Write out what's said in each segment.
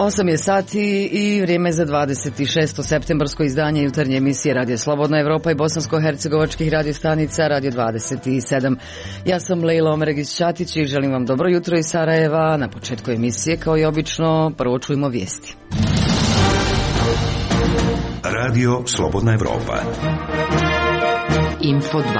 8 je sati i vrijeme za 26. septembarsko izdanje jutarnje emisije Radio Slobodna Evropa i bosansko-hercegovačkih radiostanica Radio 27. Ja sam Lejla Omeregić-Ćatić i želim vam dobro jutro iz Sarajeva. Na početku emisije, kao i obično, prvo čujemo vijesti. Radio Slobodna Evropa. Info 27.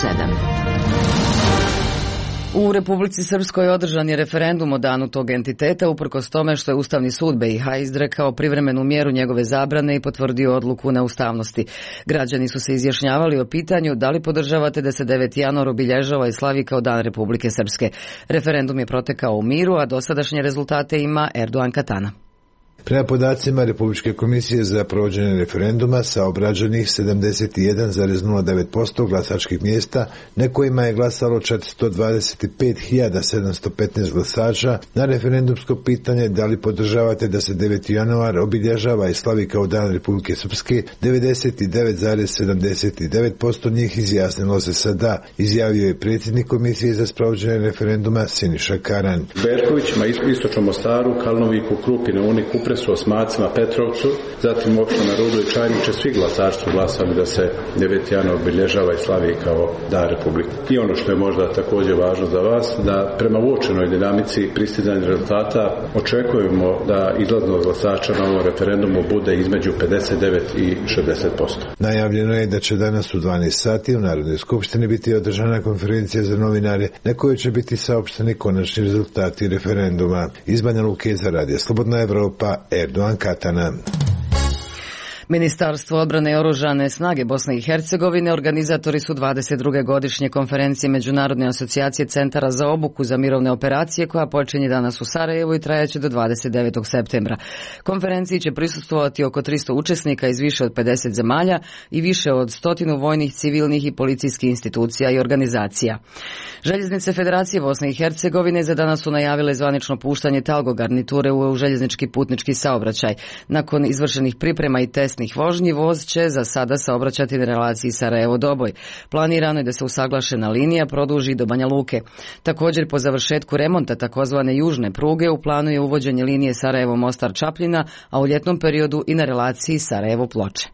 U Republici Srpskoj održan je referendum o danu tog entiteta, uprkos tome što je Ustavni sud BiH izrekao privremenu mjeru njegove zabrane i potvrdio odluku neustavnosti. Građani su se izjašnjavali o pitanju da li podržavate da se 9. januar obilježava i slavi kao dan Republike Srpske. Referendum je protekao u miru, a dosadašnje rezultate ima Erdogan Katana. Prema podacima Republičke komisije za provođenje referenduma sa obrađenih 71,09% glasačkih mjesta na kojima je glasalo 425.715 glasača na referendumsko pitanje da li podržavate da se 9. januar obilježava i slavi kao dan Republike Srpske, 99,79% njih izjasnilo se sa da, izjavio je predsjednik komisije za sprovođenje referenduma Siniša Karan. Berkovićima, Istočnom Mostaru, Kalnoviku, Krupine, Uni, Kupresu, Osmacima, Petrovcu, zatim opština Rudo i Čajniče, svi glasači su glasali da se 9. januar obilježava i slavi kao dan Republike. I ono što je možda također važno za vas, da prema uočenoj dinamici pristizanja rezultata očekujemo da izlaznost glasača na ovom referendumu bude između 59 i 60%. Najavljeno je da će danas u 12 sati u Narodnoj skupštini biti održana konferencija za novinare na kojoj će biti saopšteni konačni rezultati referenduma. Iz Banja Luke za Radio Slobodna Evropa, Erdogan Katana. Ministarstvo odbrane i oružane snage Bosne i Hercegovine organizatori su 22. godišnje konferencije Međunarodne asocijacije centara za obuku za mirovne operacije koja počinje danas u Sarajevu i trajaće do 29. septembra. Konferenciji će prisustvovati oko 300 učesnika iz više od 50 zemalja i više od 100 vojnih, civilnih i policijskih institucija i organizacija. Željeznice Federacije Bosne i Hercegovine za danas su najavile zvanično puštanje Talgo garniture u željeznički putnički saobraćaj. Nakon izvršenih priprema i testnih vožnji, voz će za sada saobraćati na relaciji Sarajevo-Doboj. Planirano je da se usaglašena linija produži do Banja Luke. Također, po završetku remonta takozvane južne pruge u planu je uvođenje linije Sarajevo-Mostar-Čapljina, a u ljetnom periodu i na relaciji Sarajevo-Ploče.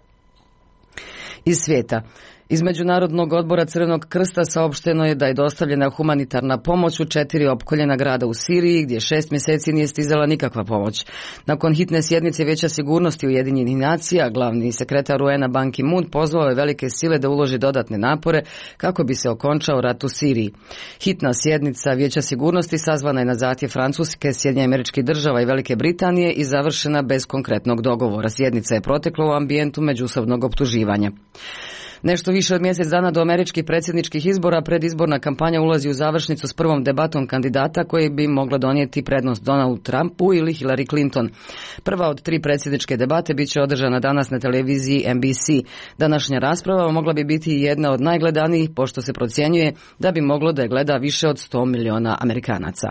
Iz svijeta. Iz Međunarodnog odbora Crvenog krsta saopšteno je da je dostavljena humanitarna pomoć u 4 opkoljena grada u Siriji, gdje 6 mjeseci nije stizala nikakva pomoć. Nakon hitne sjednice Vijeća sigurnosti Ujedinjenih nacija, glavni sekretar UN-a Ban Ki-moon pozvao je velike sile da uloži dodatne napore kako bi se okončao rat u Siriji. Hitna sjednica Vijeća sigurnosti sazvana je na zahtjev Francuske, Sjedinjenih Američkih Država i Velike Britanije i završena bez konkretnog dogovora. Sjednica je protekla u ambijentu međusobnog optuživanja. Nešto više od mjesec dana do američkih predsjedničkih izbora predizborna kampanja ulazi u završnicu s prvom debatom kandidata koji bi mogla donijeti prednost Donaldu Trumpu ili Hillary Clinton. Prva od 3 predsjedničke debate bit će održana danas na televiziji NBC. Današnja rasprava mogla bi biti jedna od najgledanijih, pošto se procjenjuje da bi moglo da je gleda više od 100 miliona Amerikanaca.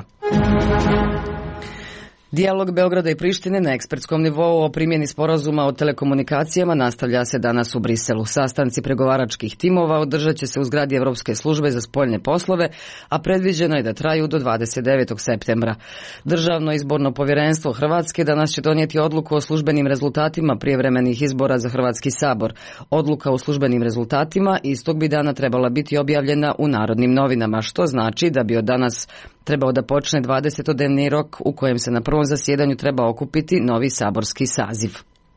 Dijalog Beograda i Prištine na ekspertskom nivou o primjeni sporazuma o telekomunikacijama nastavlja se danas u Briselu. Sastanci pregovaračkih timova održat će se u zgradi Evropske službe za spoljne poslove, a predviđeno je da traju do 29. septembra. Državno izborno povjerenstvo Hrvatske danas će donijeti odluku o službenim rezultatima prijevremenih izbora za Hrvatski sabor. Odluka o službenim rezultatima istog bi dana trebala biti objavljena u Narodnim novinama, što znači da bi od danas trebao da počne 20-dnevni rok u kojem se na prvom zasjedanju treba okupiti novi saborski saziv.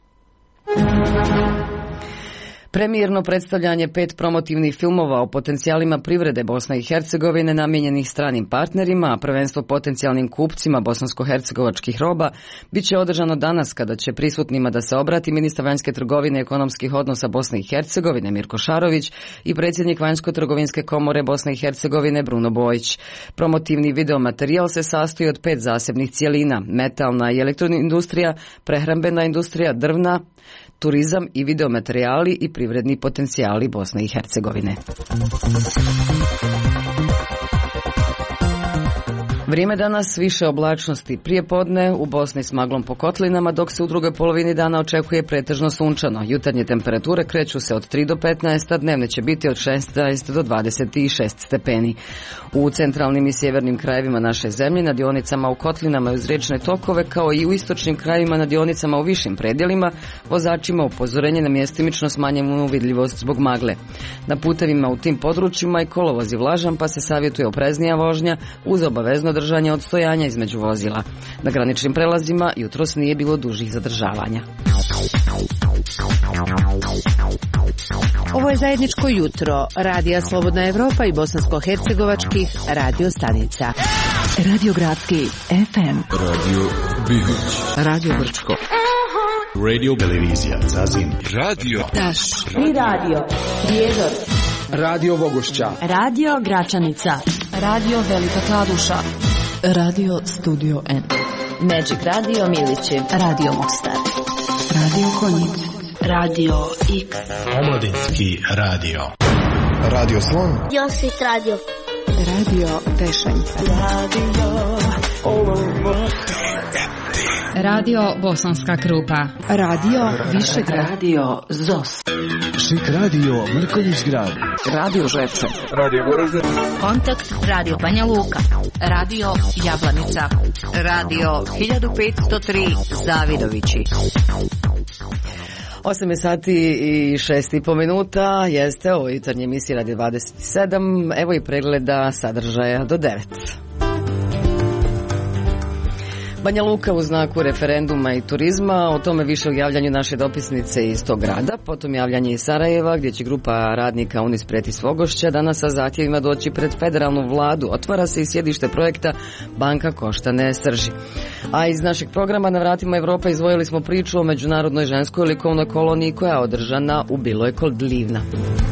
Premijerno predstavljanje 5 promotivnih filmova o potencijalima privrede Bosne i Hercegovine namijenjenih stranim partnerima, a prvenstvo potencijalnim kupcima bosansko-hercegovačkih roba, bit će održano danas kada će prisutnima da se obrati ministar vanjske trgovine i ekonomskih odnosa Bosne i Hercegovine Mirko Šarović i predsjednik Vanjsko-trgovinske komore Bosne i Hercegovine Bruno Bojić. Promotivni videomaterijal se sastoji od 5 zasebnih cijelina: metalna i elektroindustrija, prehrambena industrija, drvna, turizam i videomaterijali i privredni potencijali Bosne i Hercegovine. Vrijeme danas više oblačnosti prije podne, u Bosni s maglom po kotlinama, dok se u drugoj polovini dana očekuje pretežno sunčano. Jutarnje temperature kreću se od 3 do 15, a dnevne će biti od 16 do 26 stepeni. U centralnim i sjevernim krajevima naše zemlje, na dionicama u kotlinama i uz riječne tokove, kao i u istočnim krajevima na dionicama u višim predjelima, vozačima upozorenje na mjestimično smanjenu vidljivost zbog magle. Na putevima u tim područjima i kolovoz je vlažan, pa se savjetuje opreznija vožnja uz obavezno držanje odstojanja između vozila. Na graničnim prelazima jutros nije bilo dužih zadržavanja. Ovo je zajedničko jutro Radija Slobodna Evropa i bosansko-hercegovačkih radio stanica. Radio Gradski FM, Radio Bihoć, Radio Brčko, Radio Televizija Zazin, Radio Taš i Radio Prijedor, Radio Vogošća, Radio Gračanica, Radio Velika Kladuša, Radio Studio N, Magic Radio Milići, Radio Mostar, Radio Konjic, Radio X, Omladinski radio, Radio Slon, Josit Radio, Radio Pešanica, Radio Bosanska Krupa, Radio Višegrad, Radio Zos, Šik Radio Mrkonjić Grad, Radio Žepče, Radio Goražde, Kontakt Radio Banja Luka, Radio Jablanica, Radio 1503 Zavidovići. 8 sati i 6,5 minuta, jeste ovo jutarnje emisije Radio 27, evo i pregleda sadržaja do 9. Banja Luka u znaku referenduma i turizma, o tome više u javljanju naše dopisnice iz tog grada, potom javljanje iz Sarajeva gdje će grupa radnika Unispret iz Vogošća danas sa zahtjevima doći pred federalnu vladu. Otvara se i sjedište projekta Banka Koštane Srži. A iz našeg programa Na vratima Evrope izdvojili smo priču o međunarodnoj ženskoj likovnoj koloniji koja je održana u Biloj kod Livna.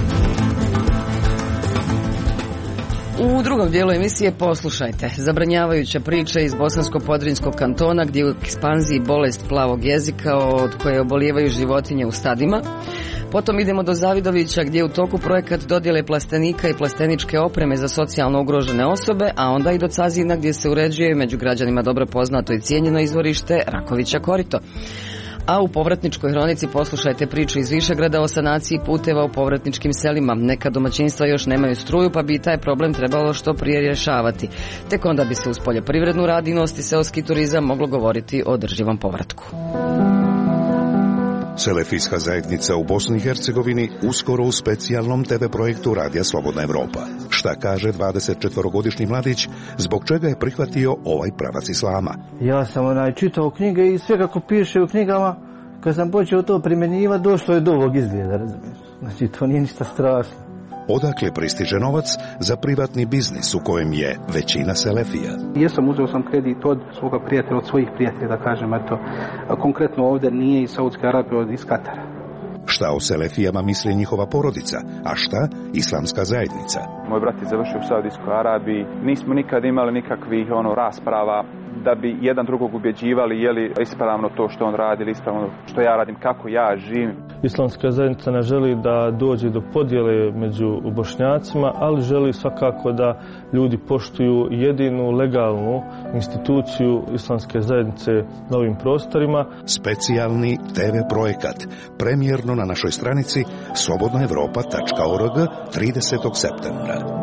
U drugom dijelu emisije poslušajte zabranjavajuća priča iz Bosansko-Podrinjskog kantona gdje je u ekspanziji bolest plavog jezika od koje obolijevaju životinje u stadima. Potom idemo do Zavidovića gdje je u toku projekat dodjele plastenika i plasteničke opreme za socijalno ugrožene osobe, a onda i do Cazina gdje se uređuje među građanima dobro poznato i cijenjeno izvorište Rakovića korito. A u povratničkoj hronici poslušajte priču iz Višegrada o sanaciji puteva u povratničkim selima. Neka domaćinstva još nemaju struju, pa bi taj problem trebalo što prije rješavati. Tek onda bi se uz poljoprivrednu radinost i seoski turizam moglo govoriti o održivom povratku. Selefijska zajednica u Bosni i Hercegovini uskoro u specijalnom TV projektu Radija Slobodna Evropa. Šta kaže 24-godišnji mladić, zbog čega je prihvatio ovaj pravac islama? Ja sam čitao knjige i sve kako piše u knjigama, kad sam počeo to primjenjivati, došlo je do ovog izgleda, razumiješ? Znači, to nije ništa strašno. Odakle pristiže novac za privatni biznis u kojem je većina selefija? Uzeo sam kredit od svoga prijatelja, od svojih prijatelja, da kažem, eto, konkretno ovdje nije iz Saudske Arabije, iz Katara. Šta o selefijama misli njihova porodica, a šta islamska zajednica? Moj brat je završio u Saudijskoj Arabiji, nismo nikad imali nikakvih rasprava da bi jedan drugog ubjeđivali je li ispravno to što on radi ili ispravno što ja radim, kako ja živim. Islamska zajednica ne želi da dođe do podjele među Bošnjacima, ali želi svakako da ljudi poštuju jedinu legalnu instituciju Islamske zajednice na ovim prostorima. Specijalni TV projekat, premijerno na našoj stranici slobodnaevropa.org 30. septembra.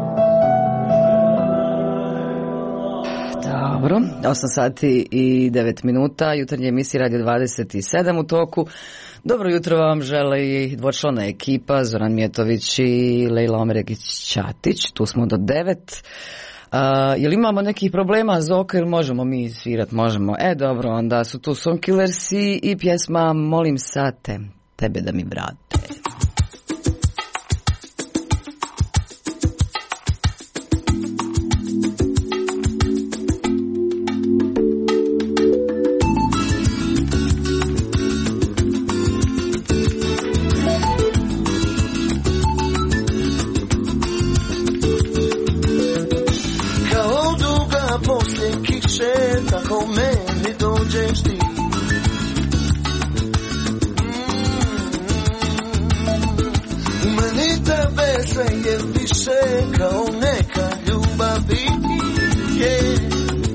Dobro, 8 sati i 9 minuta, jutarnje emisije Radio 27 u toku. Dobro jutro vam žele i dvočlana ekipa, Zoran Mijetović i Lejla Omeregić-Ćatić, tu smo do 9. Jel imamo nekih problema, Zoko, ili možemo mi svirat? Možemo. Dobro, onda su tu Sonkillersi i pjesma Molim sate, tebe da mi vrate. Sve je više kao neka ljubav je.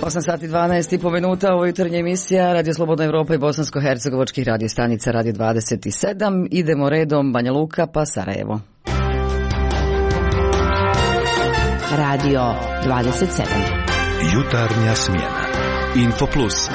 8 sati 12,5 minuta, ovo jutarnja emisija Radio Slobodna Evropa i bosansko-hercegovačkih radio stanica Radio 27. Idemo redom Banja Luka pa Sarajevo. Radio 27. Jutarnja smjena. Info Plus.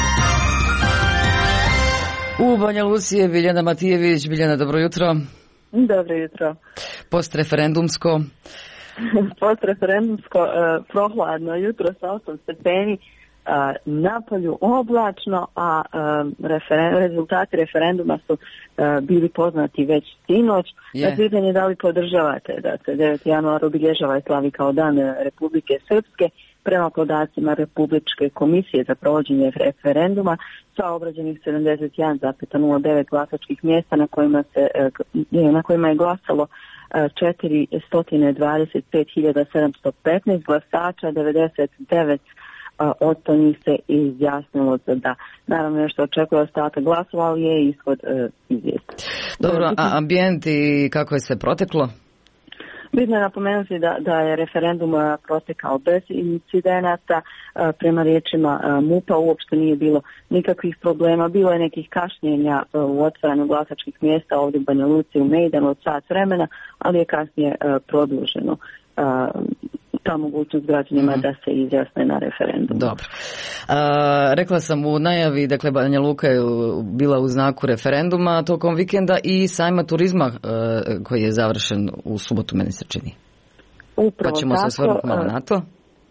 U Banja Luci je Biljana Matijević. Biljana, dobro jutro. Dobro jutro. Postreferendumsko. Postreferendumsko, prohladno jutro sa 8 stepeni, napolju oblačno, a rezultati referenduma su bili poznati već sinoć. Na pitanje da li podržavate da se 9. januar obilježava i slavi kao dan Republike Srpske, prema podacima Republičke komisije za provođenje referenduma, sa obrađenih 71,09 glasačkih mjesta na kojima je glasalo 425.715 glasača, 99 od njih se izjasnilo za da. Naravno još se očekuje ostatak glasova, ali je ishod izvjestan. Dobro, a ambijent i kako je sve proteklo? Bitno je napomenuti da je referendum protekao bez incidenata. Prema riječima MUP-a uopšte nije bilo nikakvih problema. Bilo je nekih kašnjenja u otvaranju glasačkih mjesta ovdje u Banja Luci u Mejdanu od sat vremena, ali je kasnije produženo ta mogućnost građanima da se izjasne na referendum. Dobro. Rekla sam u najavi, dakle Banja Luka je bila u znaku referenduma tokom vikenda i sajma turizma koji je završen u subotu, meni se čini. Upravo pa ćemo se osvrnuti malo na to.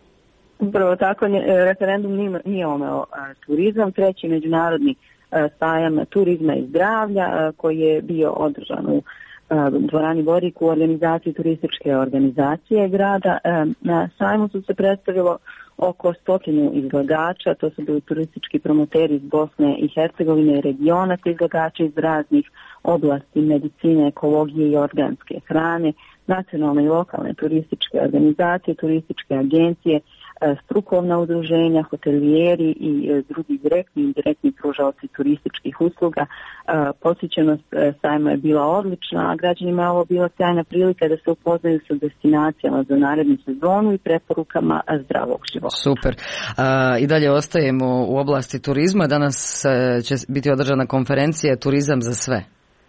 Upravo tako, referendum nije omeo turizam. Treći međunarodni sajam turizma i zdravlja koji je bio održan u dvorani Borik u organizaciji turističke organizacije grada. Na sajmu su se predstavilo oko 100 izlagača, to su bili turistički promoteri iz Bosne i Hercegovine i regiona, te izlagači iz raznih oblasti medicine, ekologije i organske hrane, nacionalne i lokalne turističke organizacije, turističke agencije, strukovna udruženja, hotelijeri i drugi direktni i indirektni pružaoci turističkih usluga. Posjećenost sajma je bila odlična, a građanima je ovo bila sjajna prilika da se upoznaju sa destinacijama za narednu sezonu i preporukama zdravog života. Super. I dalje ostajemo u oblasti turizma. Danas će biti održana konferencija Turizam za sve.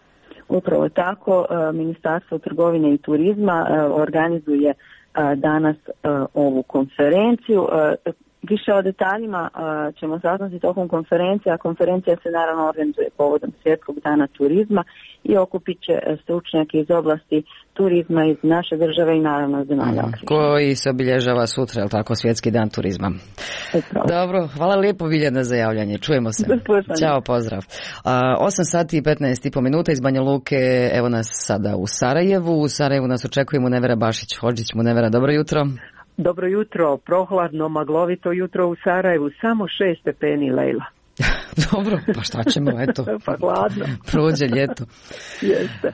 Upravo tako, Ministarstvo trgovine i turizma organizuje danas ovu konferenciju. Više o detaljima ćemo saznati tokom konferencije, a konferencija se naravno organizuje povodom Svjetskog dana turizma i okupit će stručnjake iz oblasti turizma iz naše države i naravno zemalja. Koji se obilježava sutra, je li tako, Svjetski dan turizma. Dobro, hvala lijepo Biljana za javljanje. Čujemo se. Ćao, pozdrav. 8 sati i 15,5 minuta iz Banja Luke, evo nas sada u Sarajevu. U Sarajevu nas očekuje Munevera Bašić-Hodžić. Munevera, dobro jutro. Dobro jutro, prohladno, maglovito jutro u Sarajevu, samo 6 stepeni, Lejla. Dobro, pa šta ćemo, eto. Pa hladno. Prođe ljeto. Jeste.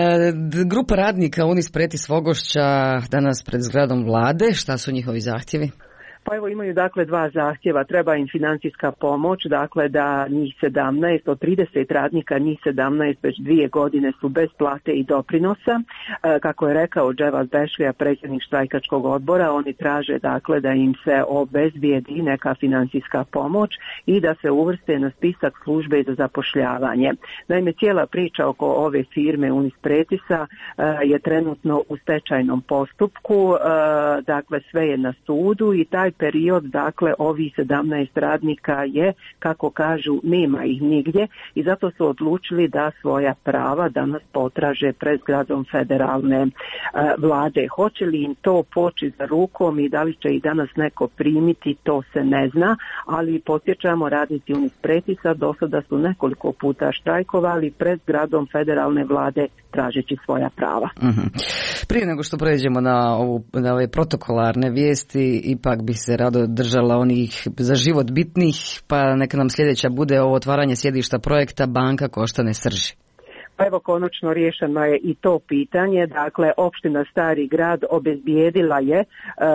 Grupa radnika Unispretis Vogošća danas pred zgradom vlade, šta su njihovi zahtjevi? Pa evo imaju dakle dva zahtjeva, treba im financijska pomoć, dakle da njih 17, od 30 radnika njih 17 već 2 godine su bez plate i doprinosa. Kako je rekao Dževad Bešlija, predsjednik štrajkačkog odbora, oni traže dakle da im se obezbijedi neka financijska pomoć i da se uvrste na spisak službe za zapošljavanje. Naime, cijela priča oko ove firme Unispretisa je trenutno u stečajnom postupku, dakle sve je na sudu i taj period, dakle, ovih 17 radnika je, kako kažu, nema ih nigdje i zato su odlučili da svoja prava danas potraže pred zgradom federalne vlade. Hoće li im to poći za rukom i da li će ih danas neko primiti, to se ne zna, ali podsjećamo, radnici Unispretisa do sada su nekoliko puta štrajkovali pred zgradom federalne vlade tražeći svoja prava. Prije nego što pređemo na ove protokolarne vijesti, ipak bi se rado držala onih za život bitnih, pa neka nam sljedeća bude ovo otvaranje sjedišta projekta Banka Koštane Srži. Pa evo, konačno riješeno je i to pitanje. Dakle, opština Stari Grad obezbijedila je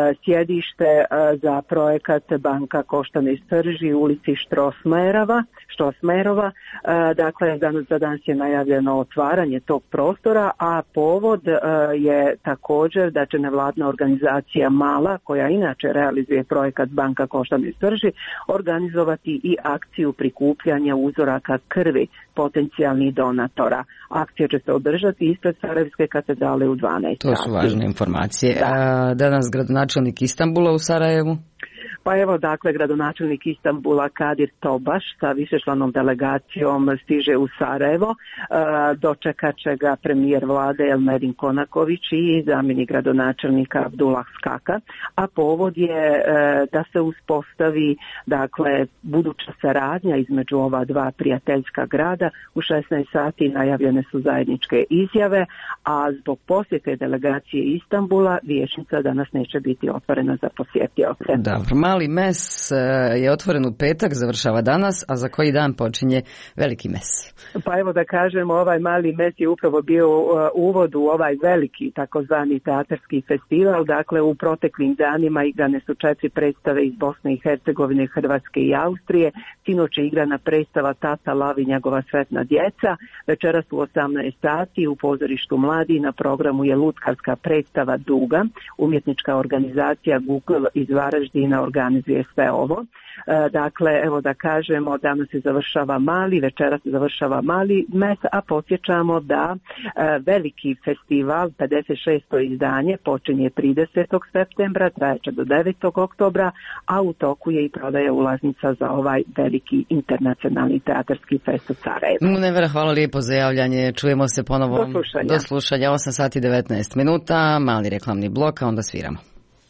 sjedište za projekat Banka Koštane Srži u ulici Štrosmajerova, 100 smerova. Dakle, danas je najavljeno otvaranje tog prostora, a povod je također da će nevladna organizacija Mala, koja inače realizuje projekat Banka koštane strži, organizovati i akciju prikupljanja uzoraka krvi potencijalnih donatora. Akcija će se održati ispred Sarajevske katedrale u 12 To su važne informacije. Danas gradonačelnik Istanbula u Sarajevu. Pa evo, dakle, gradonačelnik Istanbula Kadir Tobaš sa višečlanom delegacijom stiže u Sarajevo. Dočekat će ga premijer vlade Elmerin Konaković i zamjenik gradonačelnika Abdullah Skaka. A povod je da se uspostavi, dakle, buduća saradnja između ova dva prijateljska grada. U 16 sati najavljene su zajedničke izjave, a zbog posjete delegacije Istanbula vijećnica danas neće biti otvorena za posjetioce. Dobro, Mali mes je otvoren u petak, završava danas, a za koji dan počinje veliki mes? Pa evo da kažem, ovaj Mali mes je upravo bio uvod u ovaj veliki takozvani teatarski festival. Dakle, u proteklim danima igrane su 4 predstave iz Bosne i Hercegovine, Hrvatske i Austrije. Sinoć je igrana predstava Tata Lav i njegova sretna djeca. Večeras u 18 sati u pozorištu Mladi na programu je lutkarska predstava Duga. Umjetnička organizacija Google iz Varaždina organizuje sve ovo. Dakle, evo da kažemo, danas se završava Mali, večeras se završava Mali mes, a podsjećamo da veliki festival, 56. izdanje, počinje 30. septembra, trajeće do 9. oktobra, a u toku je i prodaja ulaznica za ovaj veliki internacionalni teatarski fest u Sarajevu. Munevera, hvala lijepo za javljanje, čujemo se ponovo do slušanja 8 sati 19 minuta, mali reklamni blok, a onda sviramo.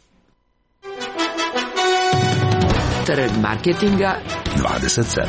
Trg marketinga 27.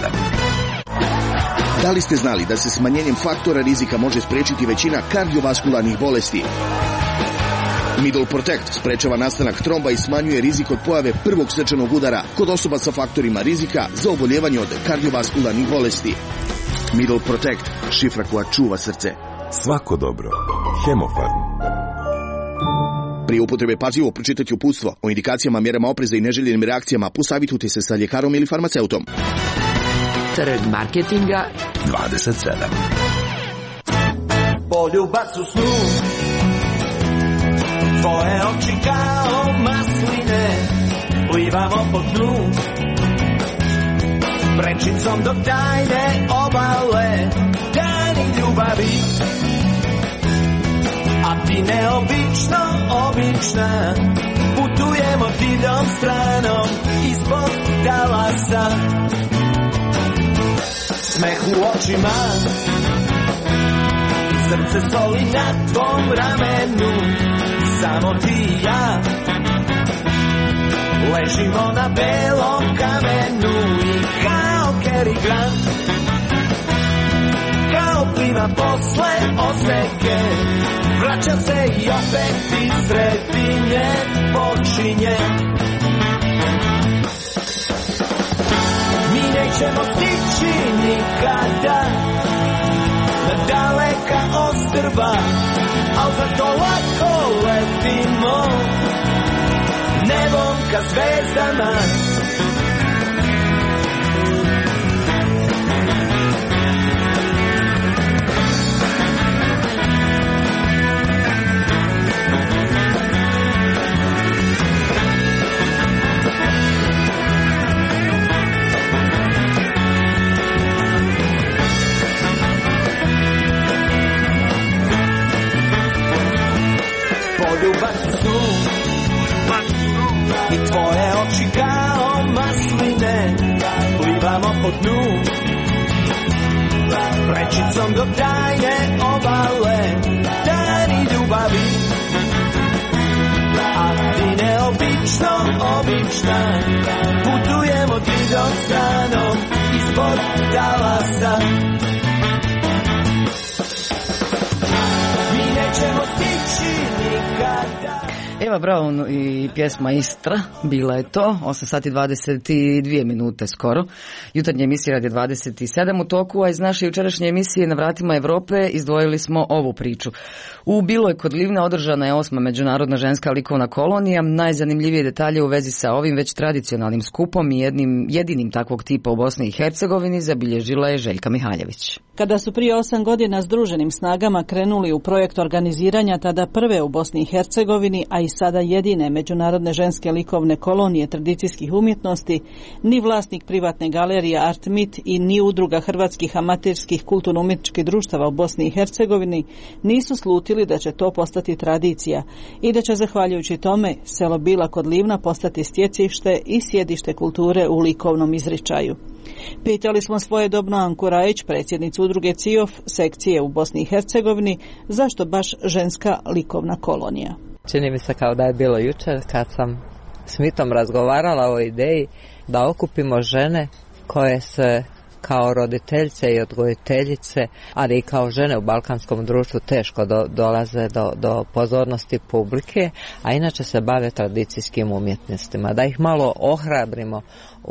Da li ste znali da se smanjenjem faktora rizika može spriječiti većina kardiovaskularnih bolesti? Middle Protect sprečava nastanak tromba i smanjuje rizik od pojave prvog srčanog udara kod osoba sa faktorima rizika za oboljevanje od kardiovaskularnih bolesti. Middle Protect, šifra koja čuva srce. Svako dobro. Hemofarm. Prije upotrebe pažljivo pročitati uputstvo o indikacijama, mjerama opreza i neželjenim reakcijama, posavitujte se sa ljekarom ili farmaceutom. Trg marketinga 27. Poljubac u snu, tvoje oči kao masline, plivamo po dnu, prečicom do tajne obale, dani ljubavi. A ti neobično, obična, putujemo divljom stranom ispod talasa. Smeh u očima, srce soli na tvom ramenu, samo ti i ja ležimo na belom kamenu i kao Cary Grant, kao plima posle oseke, vraća se i opet iz sredinje počinje. Mi nećemo stići nikada na daleka ostrva, al zato lako letimo nebom ka zvezdama. Poljubac su i tvoje oči kao masline, plivamo po dnu, prečicom do tajne obale, dani ljubavi. A ti neobično, obična, putujemo divljom stranom ispod talasa. Mi nećemo stići nikada. Eva Braun i pjesma Istra, bila je to, 8 sati 22 minute skoro. Jutarnje emisije Radio 27 u toku, a iz naše jučerašnje emisije Na vratima Evrope izdvojili smo ovu priču. U Biloj kod Livna održana je 8. međunarodna ženska likovna kolonija. Najzanimljivije detalje u vezi sa ovim već tradicionalnim skupom i jedinim takvog tipa u Bosni i Hercegovini zabilježila je Željka Mihaljević. Kada su prije 8 godina združenim snagama krenuli u projekt organiziranja tada prve u Bosni i Hercegovini, a i sada jedine međunarodne ženske likovne kolonije tradicijskih umjetnosti, ni vlasnik privatne galerije Artmit i ni udruga hrvatskih amaterskih kulturno-umjetničkih društava u Bosni i Hercegovini nisu slutili da će to postati tradicija i da će zahvaljujući tome selo Bila kod Livna postati stjecište i sjedište kulture u likovnom izričaju. Pitali smo svojedobno Anku Rajić, predsjednicu udruge CIOF sekcije u Bosni i Hercegovini, zašto baš ženska likovna kolonija. Čini mi se kao da je bilo jučer kad sam s Mitom razgovarala o ideji da okupimo žene koje se kao roditeljice i odgojiteljice, ali i kao žene u balkanskom društvu teško dolaze do pozornosti publike, a inače se bave tradicijskim umjetnostima. Da ih malo ohrabrimo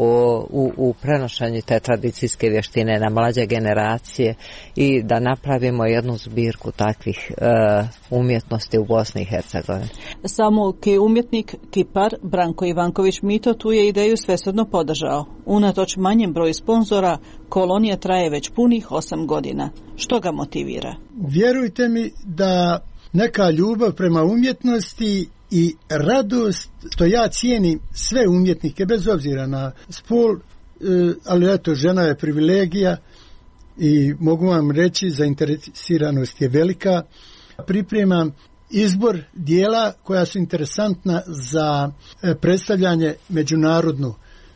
u prenošenju te tradicijske vještine na mlađe generacije i da napravimo jednu zbirku takvih umjetnosti u Bosni i Hercegovini. Samolki umjetnik Kipar Branko Ivanković Mito tu je ideju svesrdno podržao. Unatoč manjem broju sponzora, kolonija traje već punih 8 godina. Što ga motivira? Vjerujte mi da neka ljubav prema umjetnosti i radost, što ja cijenim sve umjetnike bez obzira na spol, ali eto, žena je privilegija i mogu vam reći zainteresiranost je velika. Pripremam izbor dijela koja su interesantna za predstavljanje međunarodno,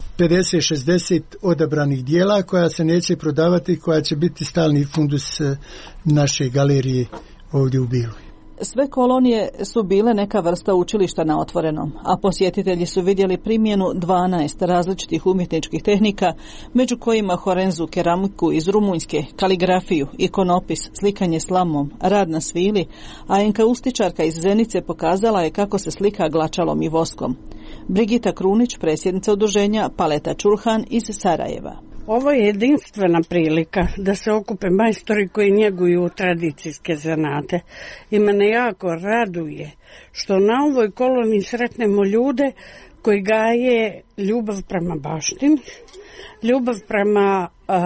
50-60 odabranih dijela koja se neće prodavati, koja će biti stalni fundus naše galerije ovdje u Biloj. Sve kolonije su bile neka vrsta učilišta na otvorenom, a posjetitelji su vidjeli primjenu 12 različitih umjetničkih tehnika, među kojima horenzu, keramiku iz Rumunjske, kaligrafiju, ikonopis, slikanje slamom, rad na svili, a enkaustičarka iz Zenice pokazala je kako se slika glačalom i voskom. Brigita Krunić, predsjednica udruženja Paleta Čurhan iz Sarajeva. Ovo je jedinstvena prilika da se okupe majstori koji njeguju tradicijske zanate. I mene jako raduje što na ovoj koloniji sretnemo ljude koji gaje ljubav prema baštini, ljubav prema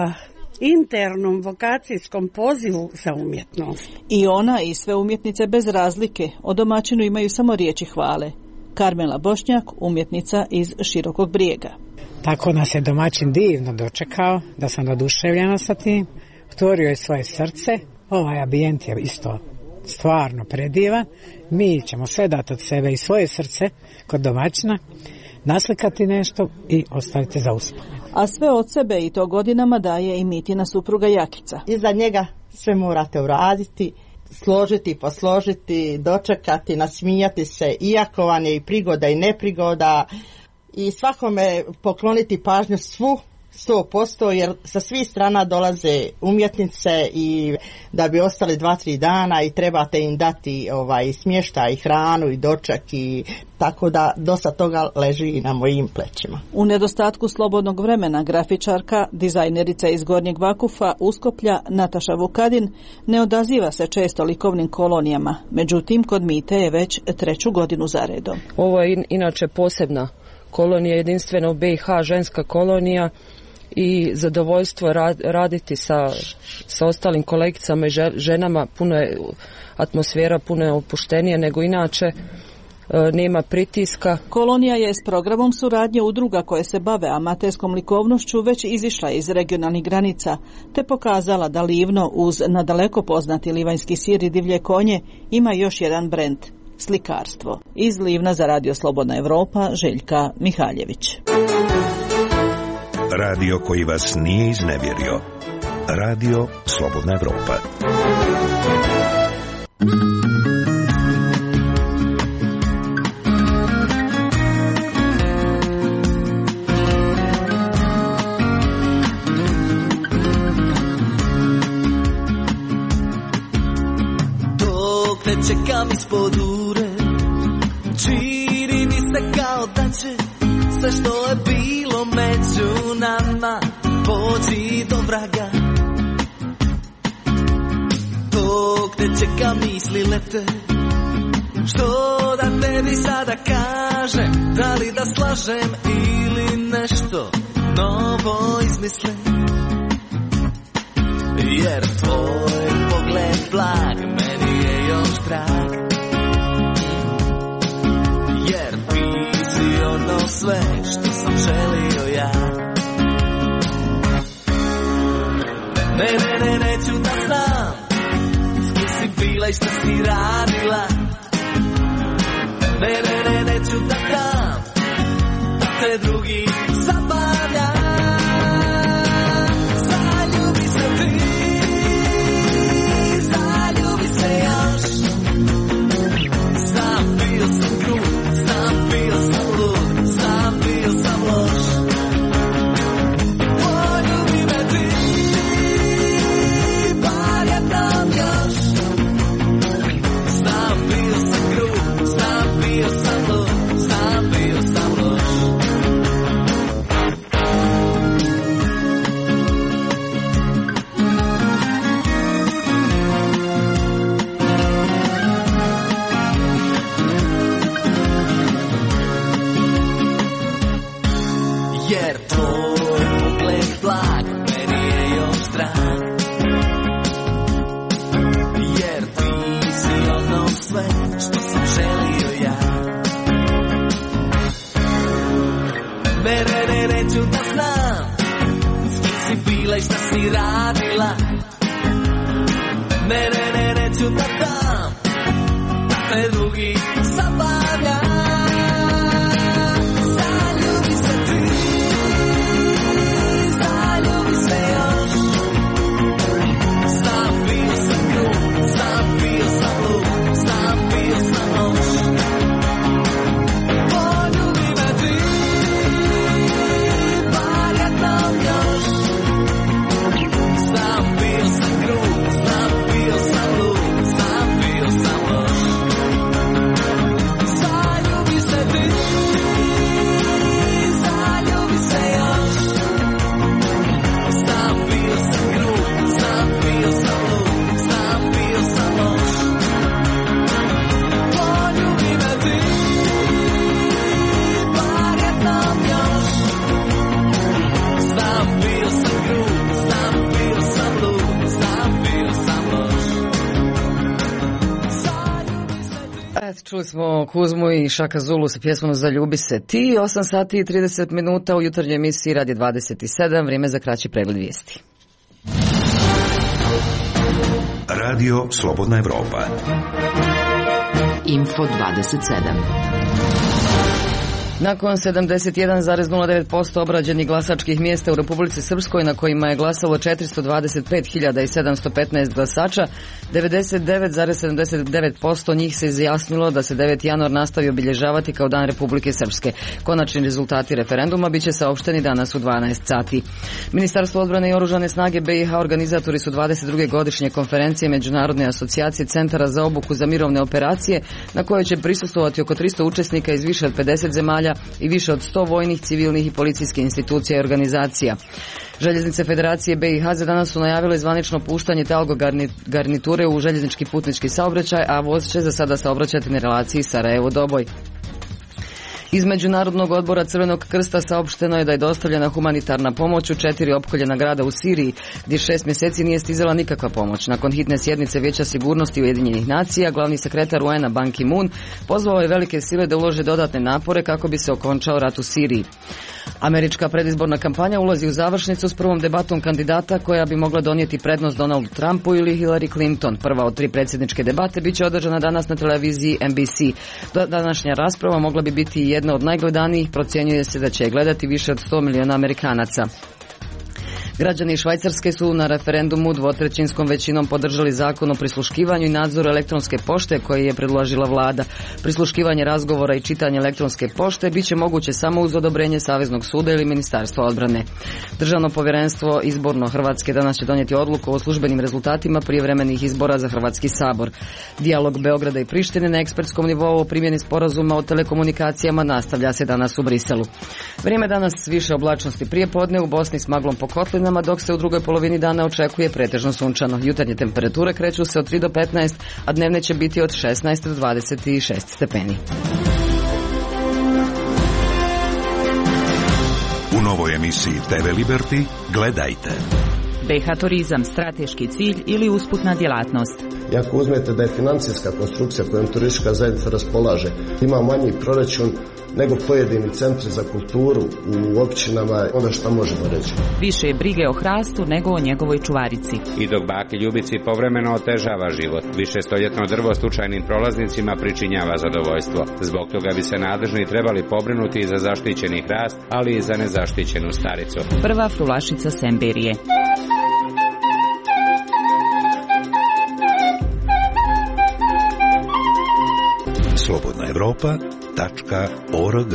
internom vokacijskom pozivu za umjetnost. I ona i sve umjetnice bez razlike o domaćinu imaju samo riječi hvale. Karmela Bošnjak, umjetnica iz Širokog Brijega. Tako nas je domaćin divno dočekao, da sam oduševljena sa tim, otvorio je svoje srce, ovaj ambijent je isto stvarno predivan, mi ćemo sve dati od sebe i svoje srce kod domaćina, naslikati nešto i ostaviti za uspomenu. A sve od sebe i to godinama daje i Mitina supruga Jakica. Iza njega sve morate uraditi, složiti, posložiti, dočekati, nasmijati se, iako vam je i prigoda i neprigoda, i svakome pokloniti pažnju svu 100%, jer sa svih strana dolaze umjetnice i da bi ostali 2-3 dana i trebate im dati smještaj i hranu i doček, i tako da dosta toga leži i na mojim plećima. U nedostatku slobodnog vremena grafičarka, dizajnerica iz Gornjeg Vakufa, Uskoplja, Nataša Vukadin ne odaziva se često likovnim kolonijama, međutim kod Mite je već 3. godinu za redom. Ovo je inače posebna kolonija, jedinstvena u BiH ženska kolonija i zadovoljstvo raditi sa ostalim kolegicama i ženama. Puno je atmosfera, puno je opuštenije nego inače, nema pritiska. Kolonija je s programom suradnje udruga koje se bave amaterskom likovnošću već izišla iz regionalnih granica, te pokazala da Livno uz nadaleko poznati livanjski sir i divlje konje ima još jedan brend. Slikarstvo. Iz Livna za Radio Slobodna Evropa, Željka Mihaljević. Radio koji vas nije iznevjerio. Radio Slobodna Evropa. Dok ne čekam ispod ure, čim Čini mi se kao da će sve što je bilo među nama poći do vraga. To gde čeka misli lete, što da tebi sada kažem, da li da slažem ili nešto novo izmislim. Jer tvoj pogled blag meni je još drag. Jer ti si ono sve što sam želio ja. Ne, neću da znam s kim si bila i šta si radila. Ne, neću da dam da te drugi zabavlja. Zaljubi se ti, zaljubi se još. Znam bio sam grub, znam bio sam lud, znam bio sam loš. Poljubi me ti, bar jednom još. Znam bio sam grub, znam bio sam lud, znam bio sam loš. Jer tvoj pogled blag meni je još drag. Jer ti si ono sve što sam želio ja. Ne, neću da znam s kim si bila i šta si radila. Ne, neću da dam da te drugi zabavlja. Zaljubi se ti, zaljubi se još. Znam bio sam grub, znam bio sam lud, znam bio sam loš. Poljubi me ti, bar jednom još. Znam bio sam grub, znam bio sam lud, znam bio sam loš. Zaljubi se ti, zaljubi se još. Znam bio sam grub, znam bio sam lud, znam bio sam loš. Poljubi me ti, bar jednom još. Znam bio sam grub, znam bio sam lud, znam bio sam loš. Čuli smo Kuzmu i Šaka Zulu sa pjesmom Zaljubi se ti. 8 sati i 30 minuta u jutarnjoj emisiji Radio 27. Vrijeme za kraći pregled vijesti. Radio Slobodna Evropa. Info 27. Nakon 71,09% obrađenih glasačkih mjesta u Republici Srpskoj na kojima je glasalo 425.715 glasača, 99,79% njih se izjasnilo da se 9. januar nastavi obilježavati kao Dan Republike Srpske. Konačni rezultati referenduma biće saopšteni danas u 12 sati. Ministarstvo odbrane i oružane snage BiH organizatori su 22. godišnje konferencije Međunarodne asocijacije centara za obuku za mirovne operacije, na kojoj će prisustvovati oko 300 učesnika iz više od 50 zemalja i više od 100 vojnih, civilnih i policijskih institucija i organizacija. Željeznice Federacije BiH za danas su najavile zvanično puštanje Talgo garniture u željeznički putnički saobraćaj, a voz će za sada saobraćati na relaciji Sarajevo-Doboj. Iz Međunarodnog odbora Crvenog krsta saopšteno je da je dostavljena humanitarna pomoć u 4 opkoljena grada u Siriji, gdje 6 mjeseci nije stizala nikakva pomoć. Nakon hitne sjednice Vijeća sigurnosti Ujedinjenih nacija, glavni sekretar UN-a Ban Ki-moon pozvao je velike sile da ulože dodatne napore kako bi se okončao rat u Siriji. Američka predizborna kampanja ulazi u završnicu s prvom debatom kandidata koja bi mogla donijeti prednost Donaldu Trumpu ili Hillary Clinton. Prva od 3 predsjedničke debate biće održana danas na televiziji NBC. Današnja rasprava mogla bi biti jedna od najgledanijih, procjenjuje se da će je gledati više od 100 miliona Amerikanaca. Građani Švajcarske su na referendumu dvotrećinskom većinom podržali zakon o prisluškivanju i nadzoru elektronske pošte koji je predložila vlada. Prisluškivanje razgovora i čitanje elektronske pošte biće moguće samo uz odobrenje Saveznog suda ili Ministarstva odbrane. Državno povjerenstvo izborno Hrvatske danas će donijeti odluku o službenim rezultatima prijevremenih izbora za Hrvatski sabor. Dijalog Beograda i Prištine na ekspertskom nivou o primjeni sporazuma o telekomunikacijama nastavlja se danas u Briselu. Vrijeme danas više oblačnosti prije podne, u Bosni s maglom po kotlinama, dok se u drugoj polovini dana očekuje pretežno sunčano. Jutarnje temperature kreću se od 3 do 15, a dnevne će biti od 16 do 26 stepeni. U novoj emisiji TV Liberty gledajte. BiH turizam, strateški cilj ili usputna djelatnost. I ako uzmete da je financijska konstrukcija kojom turistička zajednica raspolaže, ima manji proračun nego pojedini centri za kulturu u općinama, onda šta možemo reći? Više brige o hrastu nego o njegovoj čuvarici. I dok baki ljubici povremeno otežava život, višestoljetno drvo slučajnim prolaznicima pričinjava zadovoljstvo. Zbog toga bi se nadležni trebali pobrinuti za zaštićeni hrast, ali i za nezaštićenu staricu. Prva frulašica Semberije. slobodnaevropa.org.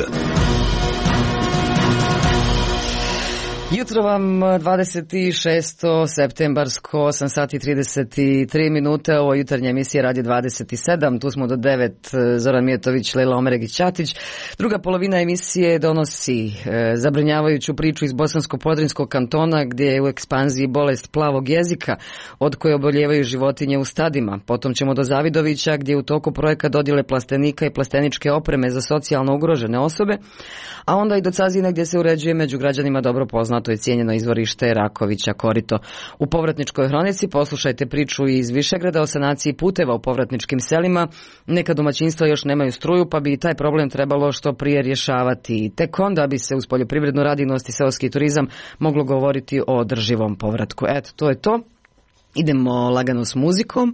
Jutro vam 26. septembarsko, 8 sati 33 minute, ovo je jutarnja emisija Radio 27, tu smo do 9, Zoran Mijetović, Lejla Omeregić-Ćatić. Druga polovina emisije donosi zabrinjavajuću priču iz Bosansko-Podrinjskog kantona gdje je u ekspanziji bolest plavog jezika od koje oboljevaju životinje u stadima. Potom ćemo do Zavidovića gdje je u toku projekta dodjele plastenika i plasteničke opreme za socijalno ugrožene osobe, a onda i do Cazine gdje se uređuje među građanima dobro poznato i cijenjeno izvorište Rakovića korito. U povratničkoj hronici poslušajte priču iz Višegrada o sanaciji puteva u povratničkim selima. Neka domaćinstva još nemaju struju, pa bi i taj problem trebalo što prije rješavati. Tek onda bi se uz poljoprivrednu radinost i seoski turizam moglo govoriti o održivom povratku. Eto, to je to. Idemo lagano s muzikom.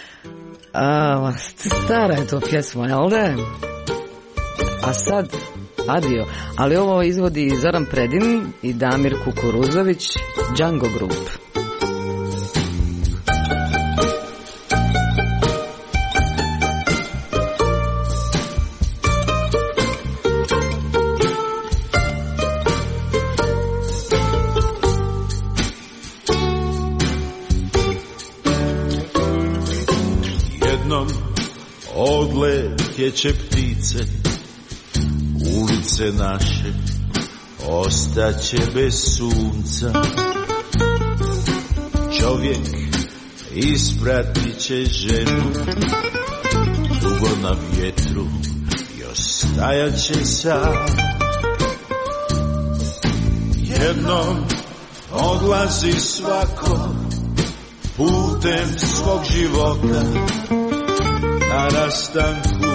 Stara je to pjesma, jel da? A sad adio, ali ovo izvodi Zoran Predin i Damir Kukuruzović, Django Group. Jednom odletjeće ptice, ulice naše ostaće bez sunca. Čovjek ispratit će ženu dugo na vjetru i ostajat će sam. Jednom odlazi svako putem svog života, na rastanku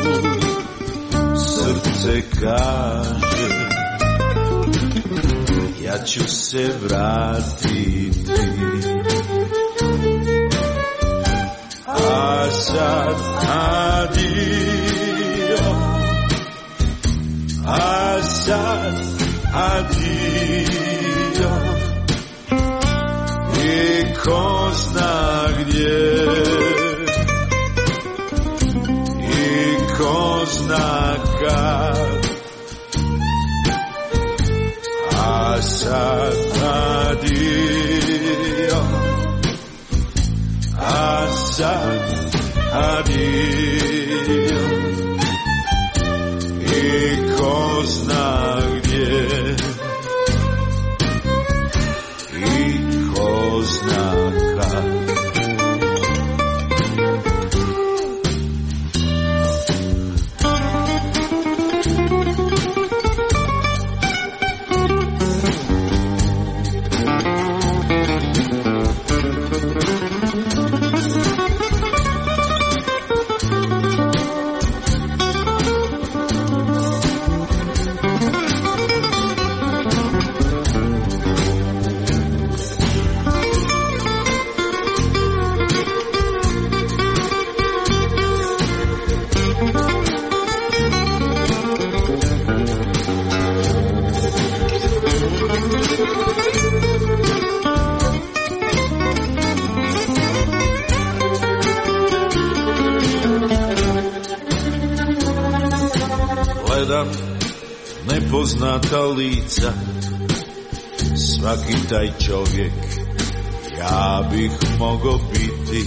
srce kaže ja ću se vratiti. A sad adio, a sad adio, i ko zna gdje, i ko zna kad. A sad adio, a sad adio, i ko zna gdje, i ko zna kad. gledam nepoznata lica, svaki taj čovjek ja bih mogao biti.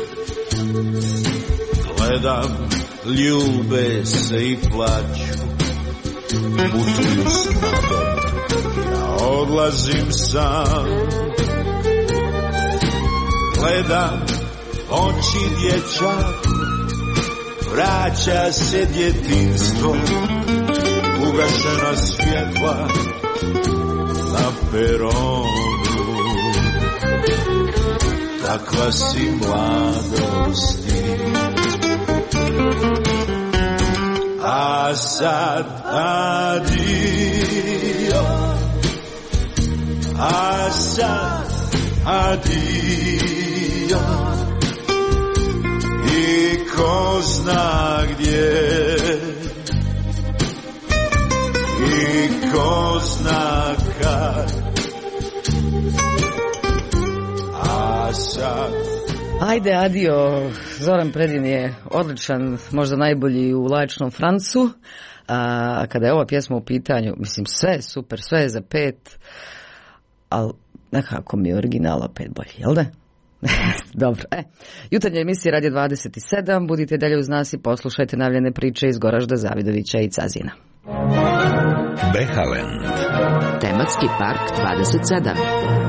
Gledam, ljube se i plaću, putuju s nadom, ja odlazim sam. Gledam, oči dječak, vraća se djetinstvo, ugašena svjetla na peronu. Takva si mladosti, a sad adio, a sad adio, i ko zna gdje, i ko zna kad, a sad. Ajde, adio. Zoran Predin je odličan, možda najbolji u Laičnom Francu. A kada je ova pjesma u pitanju, mislim, sve je super, sve je za 5, ali nekako mi je original opet bolji, jel da? Dobro, jutarnja emisija Radio 27, budite dalje uz nas i poslušajte najavljene priče iz Goražda, Zavidovića i Cazina. Behaland. Tematski park 27.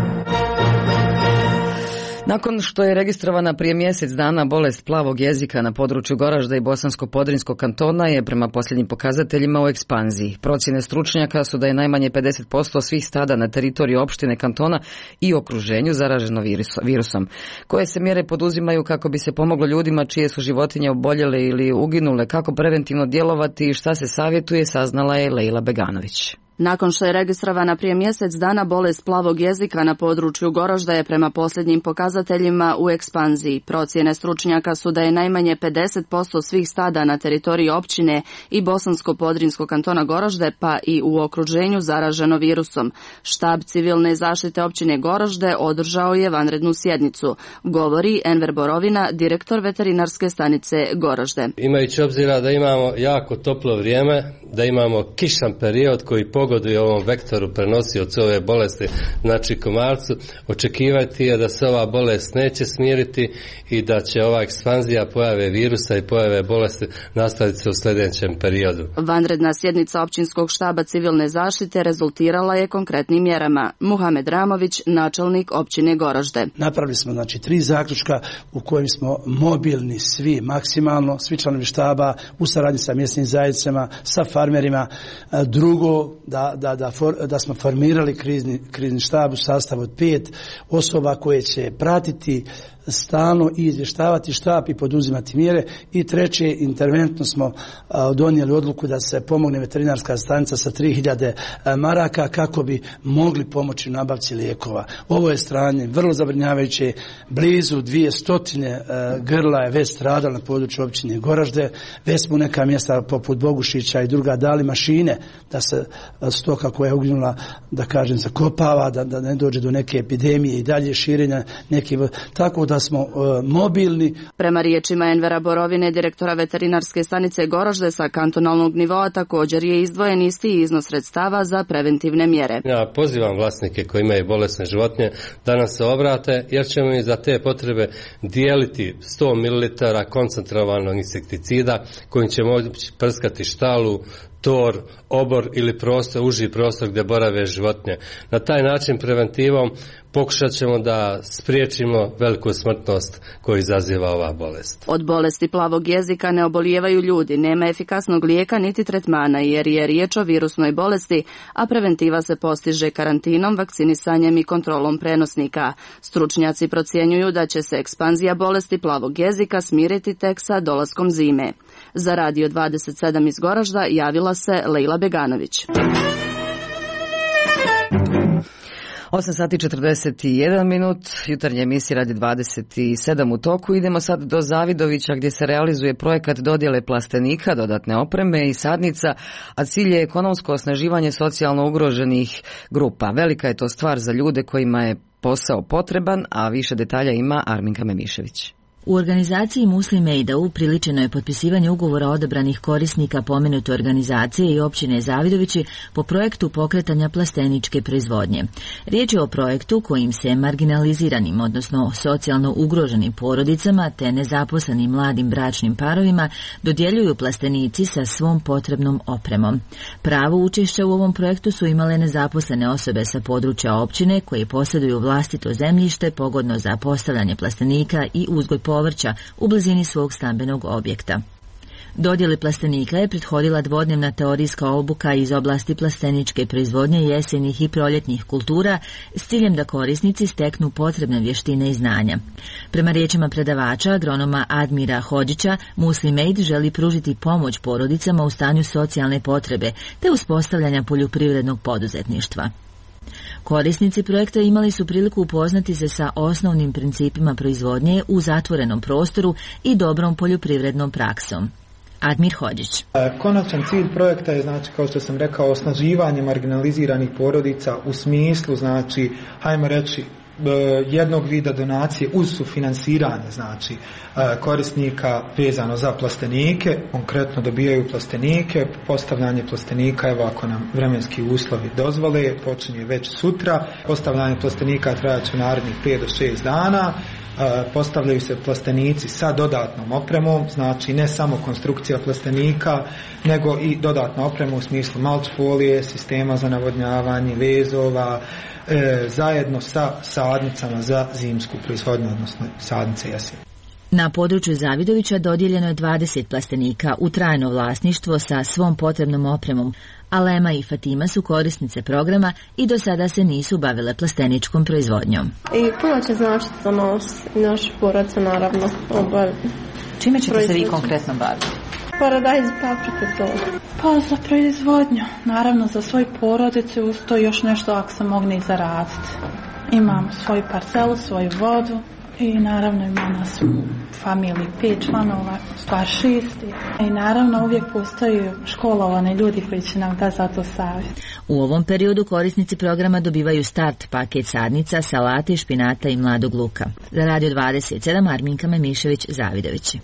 Nakon što je registrovana prije mjesec dana bolest plavog jezika na području Goražda i Bosansko-Podrinjskog kantona je prema posljednjim pokazateljima u ekspanziji. Procjene stručnjaka su da je najmanje 50% svih stada na teritoriju opštine kantona i okruženju zaraženo virusom. Koje se mjere poduzimaju kako bi se pomoglo ljudima čije su životinje oboljele ili uginule, kako preventivno djelovati i šta se savjetuje, saznala je Lejla Beganović. Nakon što je registrovana prije mjesec dana bolest plavog jezika na području Goražda je prema posljednjim pokazateljima u ekspanziji. Procjene stručnjaka su da je najmanje 50% svih stada na teritoriji općine i Bosansko-Podrinjskog kantona Goražde pa i u okruženju zaraženo virusom. Štab civilne zaštite općine Goražde održao je vanrednu sjednicu. Govori Enver Borovina, direktor veterinarske stanice Goražde. Imajući obzira da imamo jako toplo vrijeme, da imamo kišan period koji pogoduje ovom vektoru prenosiocu ove bolesti, znači komarcu, očekivati je da se ova bolest neće smiriti i da će ova ekspanzija pojave virusa i pojave bolesti nastaviti se u sljedećem periodu. Vanredna sjednica općinskog štaba civilne zaštite rezultirala je konkretnim mjerama. Muhamed Ramović, načelnik općine Goražde. Napravili smo 3 zaključka u kojim smo mobilni svi maksimalno, svi članovi štaba u saradnji sa mjesnim zajednicama, sa farmerima. Drugo, da smo formirali krizni štab u sastavu od 5 osoba koje će pratiti stalno i izvještavati štab i poduzimati mjere. I treće, interventno smo donijeli odluku da se pomogne veterinarska stanica sa 3000 maraka kako bi mogli pomoći u nabavci lijekova. Ovo je stanje vrlo zabrinjavajuće, blizu 200 grla je već stradalo na području općine Goražde, već smo neka mjesta poput Bogušića i druga dali mašine da se stoka koja je uginula, da kažem, zakopava, da ne dođe do neke epidemije i dalje širenja nekih, tako da smo mobilni. Prema riječima Envera Borovine, direktora veterinarske stanice Goražde, sa kantonalnog nivoa također je izdvojen isti iznos sredstava za preventivne mjere. Ja pozivam vlasnike koji imaju bolesne životinje da nam se obrate, jer ćemo im za te potrebe dijeliti 100 ml koncentrovanog insekticida kojim ćemo prskati štalu, tor, obor ili uži prostor gdje borave životinje. Na taj način preventivom pokušat ćemo da spriječimo veliku smrtnost koju izaziva ova bolest. Od bolesti plavog jezika ne obolijevaju ljudi, nema efikasnog lijeka niti tretmana jer je riječ o virusnoj bolesti, a preventiva se postiže karantinom, vakcinisanjem i kontrolom prenosnika. Stručnjaci procjenjuju da će se ekspanzija bolesti plavog jezika smiriti tek sa dolaskom zime. Za Radio 27 iz Goražda javila se Lejla Beganović. 8:41, jutarnja emisija Radio 27 u toku. Idemo sad do Zavidovića gdje se realizuje projekat dodjele plastenika, dodatne opreme i sadnica, a cilj je ekonomsko osnaživanje socijalno ugroženih grupa. Velika je to stvar za ljude kojima je posao potreban, a više detalja ima Arminka Memišević. U organizaciji Muslim Aida upriličeno je potpisivanje ugovora odabranih korisnika pomenute organizacije i općine Zavidovići po projektu pokretanja plasteničke proizvodnje. Riječ je o projektu kojim se marginaliziranim, odnosno socijalno ugroženim porodicama te nezaposlenim mladim bračnim parovima dodjeljuju plastenici sa svom potrebnom opremom. Pravo učešća u ovom projektu su imale nezaposlene osobe sa područja općine koje posjeduju vlastito zemljište pogodno za postavljanje plastenika i uzgoj povrća u blizini svog stambenog objekta. Dodjeli plastenika je prethodila dvodnevna teorijska obuka iz oblasti plasteničke proizvodnje jesenjih i proljetnih kultura s ciljem da korisnici steknu potrebne vještine i znanja. Prema riječima predavača, agronoma Admira Hodžića, Muslim Aid želi pružiti pomoć porodicama u stanju socijalne potrebe te uspostavljanja poljoprivrednog poduzetništva. Korisnici projekta imali su priliku upoznati se sa osnovnim principima proizvodnje u zatvorenom prostoru i dobrom poljoprivrednom praksom. Admir Hodžić. Konačan cilj projekta je, znači, kao što sam rekao, osnaživanje marginaliziranih porodica u smislu, znači, hajmo reći, jednog vida donacije uz sufinansiranje, znači, korisnika vezano za plastenike, konkretno dobijaju plastenike, postavljanje plastenika, evo ako nam vremenski uslovi dozvole, počinje već sutra, postavljanje plastenika trajat će narednih 5 do 6 dana, postavljaju se plastenici sa dodatnom opremom, znači ne samo konstrukcija plastenika, nego i dodatna oprema u smislu mulch folije, sistema za navodnjavanje, vezova, zajedno sa sadnicama za zimsku proizvodnju, odnosno sadnice jesen. Na području Zavidovića dodijeljeno je 20 plastenika u trajno vlasništvo sa svom potrebnom opremom. Alema i Fatima su korisnice programa i do sada se nisu bavile plasteničkom proizvodnjom. I puno će značiti za naše porodice, naravno. Čime ćete se vi konkretno baviti? Paradajz, paprike, to. Pa za proizvodnju, naravno za svoju porodicu, uz to još nešto ako se mogne i zaraditi. Imam svoju parcelu, svoju vodu i naravno ima nas u familiji 5 članova, stvar 6. I naravno uvijek postoji školovani ljudi koji će nam da za to savjet. U ovom periodu korisnici programa dobivaju start paket sadnica, salate, špinata i mladog luka. Za Radio 27 Arminka Memišević, Zavidovići.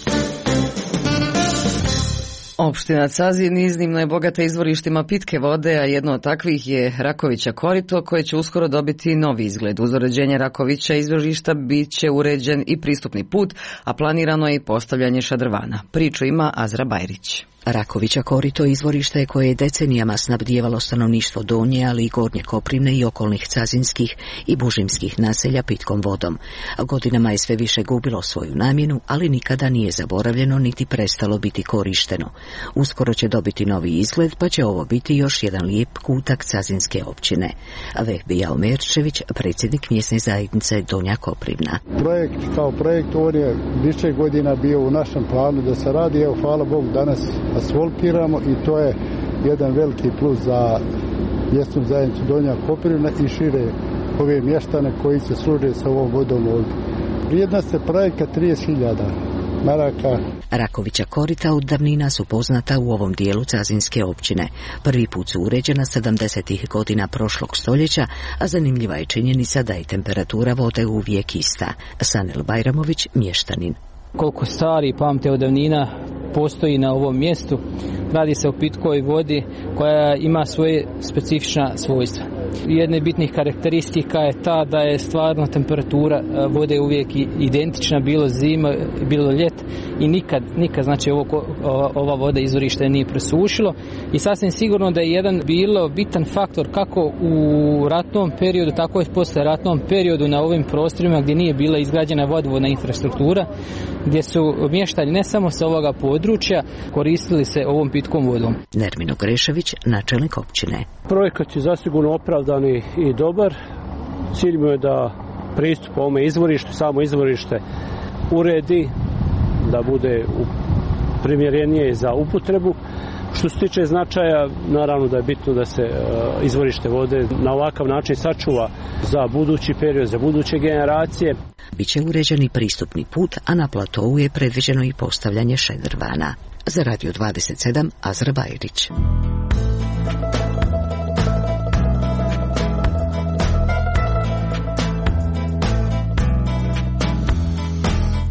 Opština Cazin iznimno je bogata izvorištima pitke vode, a jedno od takvih je Rakovića korito, koje će uskoro dobiti novi izgled. Uz uređenje Rakovića izvorišta bit će uređen i pristupni put, a planirano je i postavljanje šadrvana. Priču ima Azra Bajrić. Rakovića korito izvorište je koje je decenijama snabdijevalo stanovništvo Donje, ali i Gornje Koprivne i okolnih cazinskih i bužimskih naselja pitkom vodom. Godinama je sve više gubilo svoju namjenu, ali nikada nije zaboravljeno niti prestalo biti korišteno. Uskoro će dobiti novi izgled, pa će ovo biti još jedan lijep kutak cazinske općine. Vehbija Omerčević, predsjednik mjesne zajednice Donja Koprivna. Projekt kao projekt, on je više godina bio u našem planu da se radi, evo hvala Bogu danas asfaltiramo i to je jedan veliki plus za mjesnu zajednicu Donja Koprivna i šire ove mještane koji se služe sa ovom vodom ovdje. Vrijednost je projekta 30.000 maraka. Rakovića korita od davnina su poznata u ovom dijelu cazinske općine. Prvi put su uređena 70. godina prošlog stoljeća, a zanimljiva je činjenica da je temperatura vode uvijek ista. Sanel Bajramović, mještanin. Koliko stari pamte od davnina postoji na ovom mjestu, radi se o pitkoj vodi koja ima svoje specifična svojstva. Jedna od bitnih karakteristika je ta da je stvarno temperatura vode uvijek identična, bilo zima, bilo ljet i nikad znači ova voda izvorište nije presušilo i sasvim sigurno da je jedan bilo bitan faktor kako u ratnom periodu, tako i posle ratnom periodu na ovim prostorima gdje nije bila izgrađena vodovodna infrastruktura, gdje su mještani ne samo sa ovoga područja koristili se ovom pitkom vodom. Nermino Grešević, načelnik općine. Projekat je zasigurno opravdani i dobar. Cilj mu je da pristup ovome izvorištu, samo izvorište uredi, da bude primjerenije za upotrebu. Što se tiče značaja, naravno da je bitno da se izvorište vode na ovakav način sačuva za budući period, za buduće generacije. Biće uređen i pristupni put, a na platovu je predviđeno i postavljanje šedrvana. Za Radio 27, Azra Bajrić.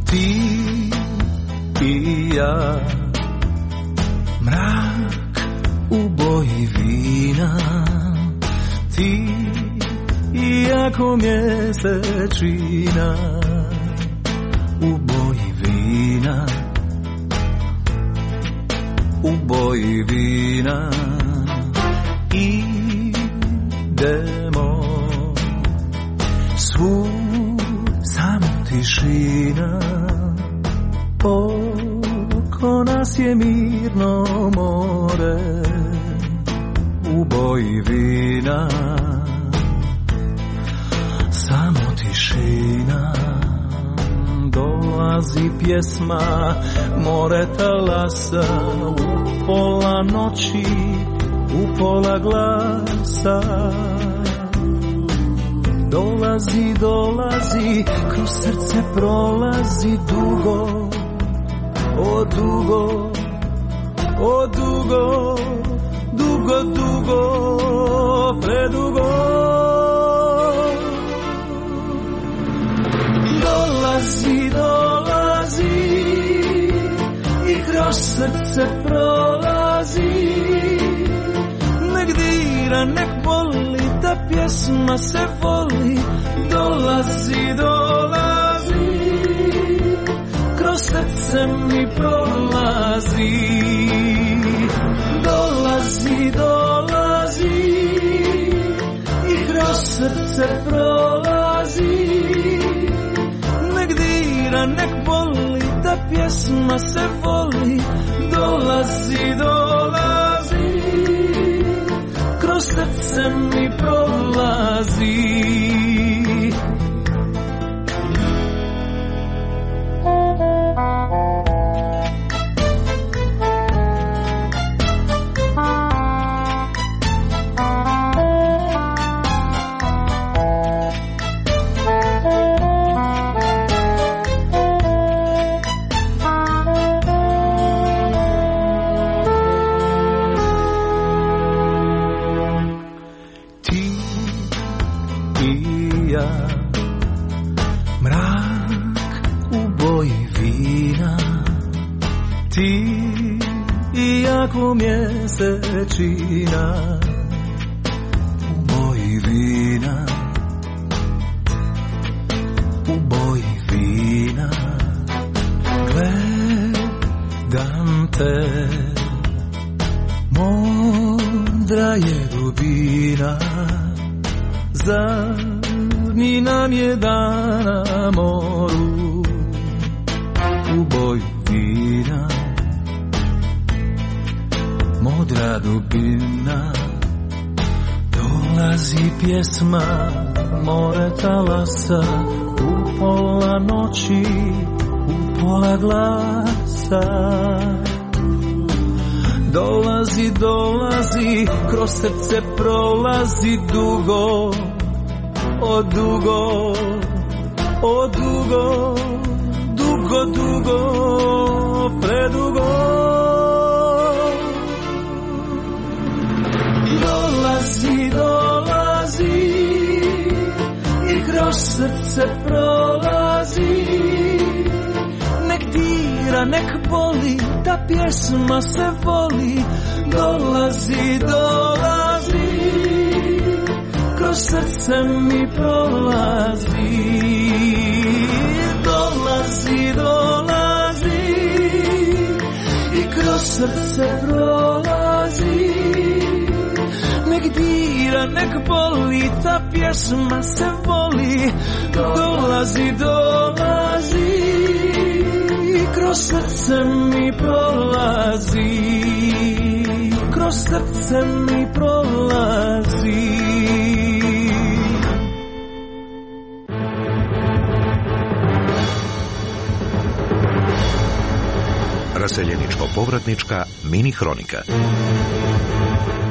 ti i ja, mrak u boji vina, ti i ja ko mjesečina u boji vina, u boji vina. Idemo svud samo tišina, oko nas je mirno more u boji vina, samo tišina. Dolazi pjesma more talasa u pola noći, u pola glasa. Dolazi, dolazi, kroz srce prolazi dugo, o dugo, o dugo, dugo, dugo, predugo. Dolazi, dolazi i kroz srce prolazi. Nek dira, nek boli, ta pjesma se voli. Dolazi, dolazi, kroz srce mi prolazi. Dolazi, dolazi i kroz srce prolazi. Nek dira, nek boli, ta pjesma se voli. Dolazi, dolazi, kroz srce mi prolazi. Mjesečina u boji vina, u boji vina. Gledam te, modra je dubina, zadnji nam je dan na moru u boji vina. Modra dubina, dolazi pjesma more talasa u pola noći, u pola glasa. Dolazi, dolazi, kroz srce prolazi dugo, o dugo, o dugo, dugo, dugo, predugo. Dolazi, dolazi i kroz srce prolazi. Nek dira, nek boli, ta pjesma se voli. Dolazi, dolazi, kroz srce mi prolazi. Dolazi, dolazi i kroz srce prolazi. Nek dira, nek boli, ta pjesma se voli. Dolazi, dolazi i kroz srce mi prolazi. Kroz srce mi prolazi. Raseljeničko-povratnička mini hronika.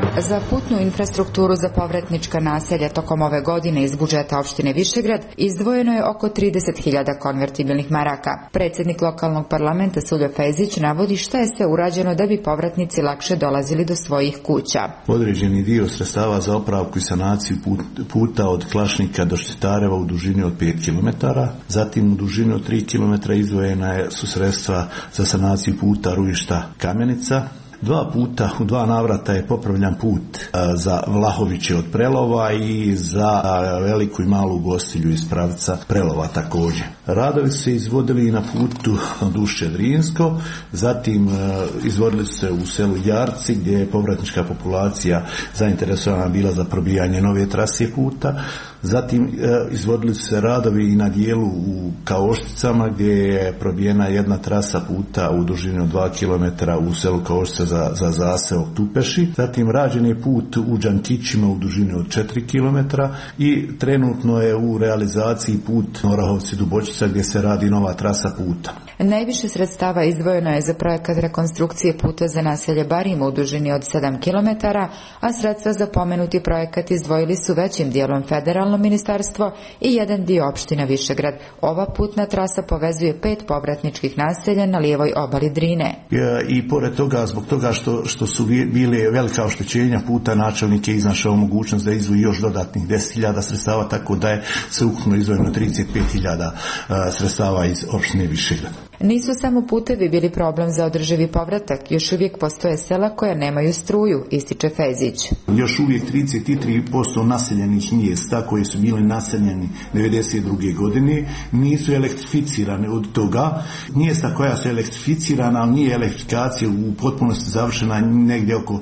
Za putnu infrastrukturu za povratnička naselja tokom ove godine iz budžeta opštine Višegrad izdvojeno je oko 30.000 konvertibilnih maraka. Predsjednik lokalnog parlamenta Suljo Fejzić navodi šta je sve urađeno da bi povratnici lakše dolazili do svojih kuća. Određeni dio sredstava za opravku i sanaciju puta od Klašnika do Štitareva u dužini od 5 km, zatim u dužini od 3 km izdvojena su sredstva za sanaciju puta Rujišta-Kamenica. 2 puta, u 2 navrata je popravljan put za Vlahoviće od Prelova i za Veliku i Malu Gostilju iz pravca Prelova također. Radovi su se izvodili i na putu Dušče-Drinsko, zatim izvodili su se u selu Jarci gdje je povratnička populacija zainteresovana bila za probijanje nove trase puta. Zatim izvodili su se radovi i na dijelu u Kaošticama gdje je probijena jedna trasa puta u dužini od 2 km u selu Kaoštica za zaseok Tupeši. Zatim rađen je put u Đankićima u dužini od 4 km i trenutno je u realizaciji put Orahovci-Dubočica gdje se radi nova trasa puta. Najviše sredstava izdvojeno je za projekat rekonstrukcije puta za naselje Barimo u dužini od 7 km, a sredstva za pomenuti projekat izdvojili su većim dijelom federalno ministarstvo i jedan dio opština Višegrad. Ova putna trasa povezuje 5 povratničkih naselja na lijevoj obali Drine. I pored toga, zbog toga što su bile velika oštećenja puta, načelnik je iznašao mogućnost da izdvoji još dodatnih 10.000 sredstava, tako da je sveukupno izdvojeno 35.000 sredstava iz opštine Višegrad. Nisu samo putevi bili problem za održivi povratak, još uvijek postoje sela koja nemaju struju, ističe Fejzić. Još uvijek 33% naseljenih mjesta koji su bili naseljeni 1992. godine nisu elektrificirane od toga. Mjesta koja su elektrificirana, ali nije elektrifikacija u potpunosti završena, negdje oko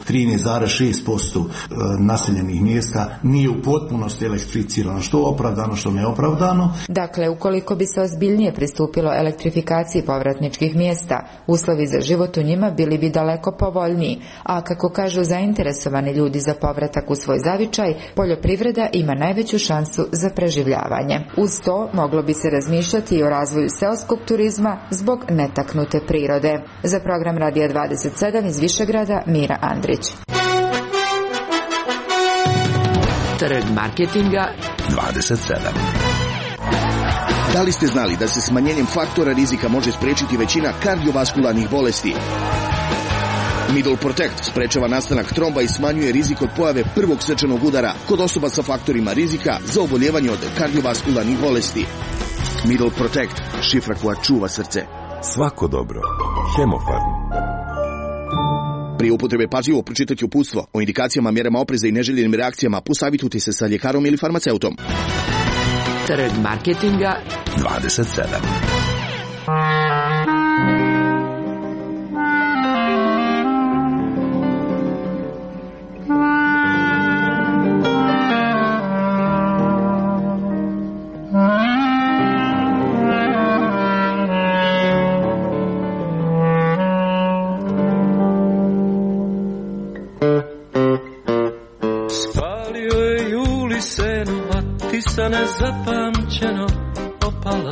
13,6% naseljenih mjesta nije u potpunosti elektrificirano, što opravdano, što neopravdano. Dakle, ukoliko bi se ozbiljnije pristupilo elektrifikaciji povratničkih mjesta, uslovi za život u njima bili bi daleko povoljniji, a kako kažu zainteresovani ljudi za povratak u svoj zavičaj, poljoprivreda ima najveću šansu za preživljavanje. Uz to moglo bi se razmišljati i o razvoju seoskog turizma zbog netaknute prirode. Za program Radija 27 iz Višegrada, Mira Andrić. Trg marketinga 27. Da li ste znali da se smanjenjem faktora rizika može spriječiti većina kardiovaskularnih bolesti? Middle Protect sprečava nastanak tromba i smanjuje rizik od pojave prvog srčanog udara kod osoba sa faktorima rizika za oboljevanje od kardiovaskularnih bolesti. Middle Protect, šifra koja čuva srce. Svako dobro. Hemofarm. Prije upotrebe pažljivo pročitati uputstvo o indikacijama, mjerama opreza i neželjenim reakcijama, posavitujte se sa ljekarom ili farmaceutom. Trg marketinga 27. Spalio je Juli senu, a ti sa nezapamćeno opala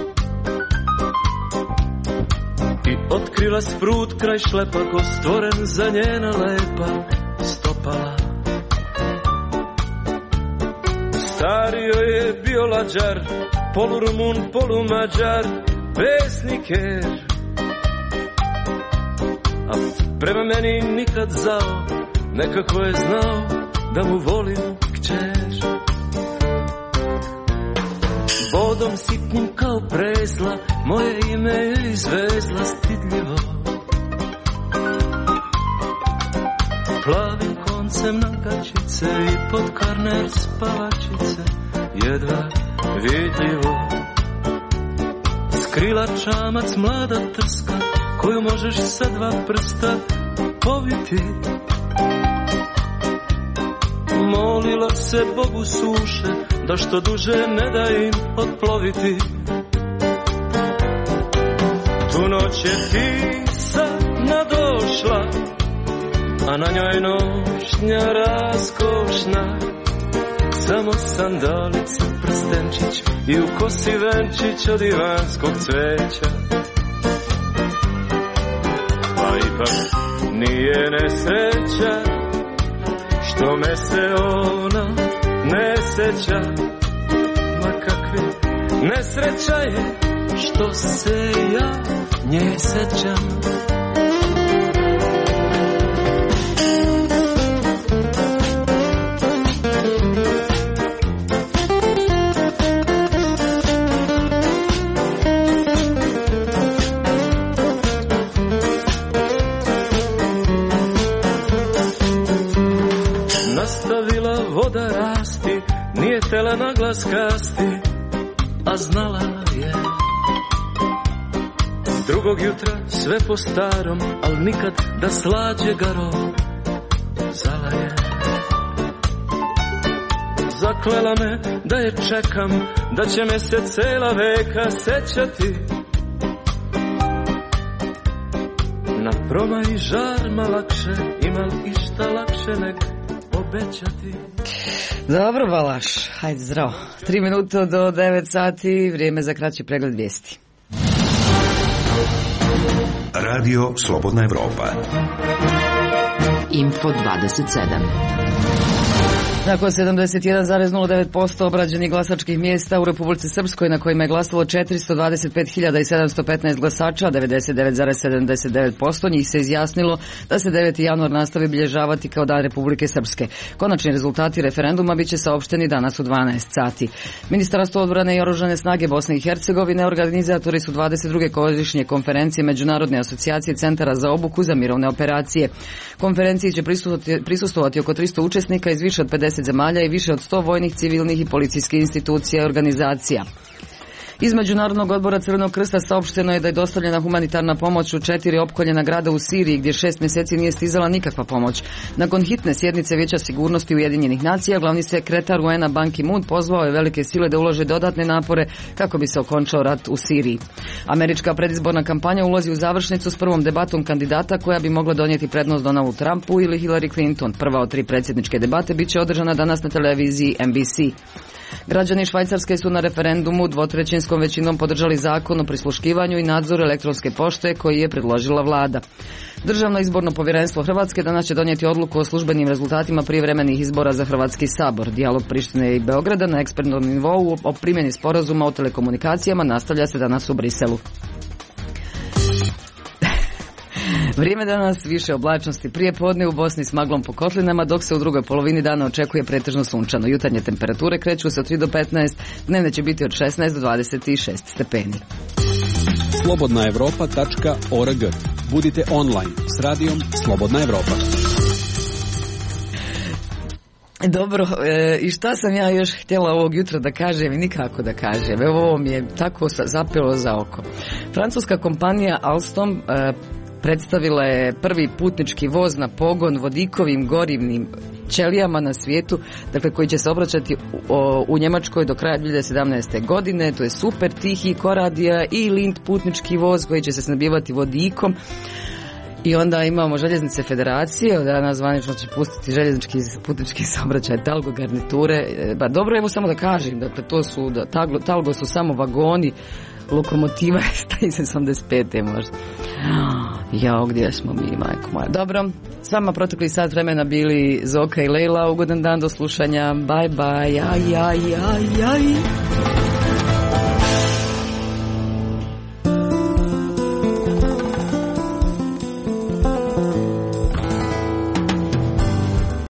i otkrila sprut kraj šlepa ko stvoren za njena lepa stopala. Stario je bio lađar, polurumun, polumađar, pesniker, a prema meni nikad zao, nekako je znao da mu volim kćer. Vodom sitnim kao prezla, moje ime je izvezla stidljivo. Plavim koncem na gačice i pod karner spavačice, jedva vidljivo. Skrila čamac mlada trska, koju možeš sa 2 prsta poviti. Molila se Bogu suše, da što duže ne da im otploviti. Tu noć je ptica nadošla, a na njoj nošnja raskošna. Samo sandalica, prstenčić i u kosi venčić od ivanskog cveća. Pa ipak nije nesreća što me se ona ne seća. Ma kakve nesreća je što se ja nje sećam. Nastavila voda rasti, nije tela na glas kasti, a znala je. Drugog jutra sve po starom, al nikad da slađe garo, zala je. Zaklela me da je čekam, da će me se cela veka sećati. Na promaj žar ma lakše, imal išta lakše nek obećati. Dobro, Balaš, hajde zdravo. 3 minute do 9 sati, vrijeme za kraći pregled vijesti. Radio Slobodna Evropa. Info 27. Nakon 71,09% obrađenih glasačkih mjesta u Republici Srpskoj na kojima je glasalo 425.715 glasača, 99,79% njih se izjasnilo da se 9. januar nastavi bilježavati kao Dan Republike Srpske. Konačni rezultati referenduma bit će saopšteni danas u 12 sati. Ministarstvo odbrane i oružane snage Bosne i Hercegovine organizatori su 22. godišnje konferencije Međunarodne asocijacije centara za obuku za mirovne operacije. Konferenciji će prisustvovati oko 300 učesnika iz više od 50 zemalja i više od 100 vojnih, civilnih i policijskih institucija i organizacija. Iz Međunarodnog odbora Crvenog krsta saopšteno je da je dostavljena humanitarna pomoć u 4 opkoljena grada u Siriji gdje 6 mjeseci nije stizala nikakva pomoć. Nakon hitne sjednice Vijeća sigurnosti Ujedinjenih nacija, glavni sekretar UN-a Ban Ki-moon pozvao je velike sile da ulože dodatne napore kako bi se okončao rat u Siriji. Američka predizborna kampanja ulazi u završnicu s prvom debatom kandidata koja bi mogla donijeti prednost Donaldu Trumpu ili Hillary Clinton. Prva od 3 predsjedničke debate bit će održana danas na televiziji NBC. Građani Švajcarske su na referendumu 2/3 većinom podržali zakon o prisluškivanju i nadzoru elektronske pošte koji je predložila vlada. Državno izborno povjerenstvo Hrvatske danas će donijeti odluku o službenim rezultatima prijevremenih izbora za Hrvatski sabor. Dijalog Prištine i Beograda na ekspertnom nivou o primjeni sporazuma o telekomunikacijama nastavlja se danas u Briselu. Vrijeme danas više oblačnosti prije podne u Bosni s maglom po kotlinama, dok se u drugoj polovini dana očekuje pretežno sunčano. Jutarnje temperature kreću se od 3 do 15, dnevne će biti od 16 do 26 stepeni. slobodnaevropa.org. Budite online s radijom Slobodna Evropa. Dobro, i šta sam ja još htjela ovog jutra da kažem i nikako da kažem. Evo, ovo mi je tako zapelo za oko. Francuska kompanija Alstom predstavila je prvi putnički voz na pogon vodikovim gorivnim ćelijama na svijetu, dakle koji će se obraćati u Njemačkoj do kraja 2017. godine. To je super tihi Coradia i Lind putnički voz koji će se snabdijevati vodikom. I onda imamo željeznice federacije, od danas zvanično će pustiti željeznički putnički saobraćaj Talgo garniture. Ba dobro, evo samo da kažem, dakle to su, Talgo su samo vagoni, lokomotiva je 175. možda. Jao, gdje smo mi, majko moja. Dobro, s vama protekli sat vremena bili Zoka i Lejla. Ugodan dan, do slušanja. Bye bye. Aj.